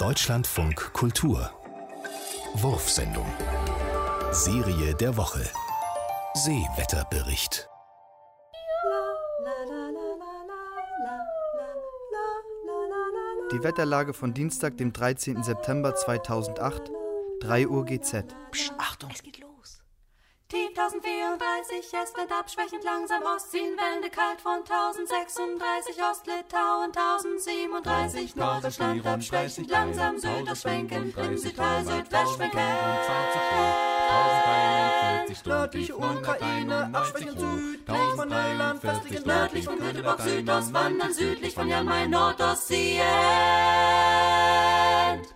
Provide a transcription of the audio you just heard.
Deutschlandfunk Kultur Wurfsendung Serie der Woche Seewetterbericht. Die Wetterlage von Dienstag, dem 13. September 2008, 3 Uhr GZ. Psst, Achtung! Es geht los. Tief 1034, es wird abschwächend langsam Ostziehen, Wende kalt von 1036, Ostlitauen 1037, Norddeutschland abschwächend langsam, Südostschwenkend, in Südteil, Südwestschwenkend, nördliche Ukraine, abschwächend südlich von Irland, festigend nördlich von Göteborg, Südost, wandern südlich von Jan Mayen, Nordostsee.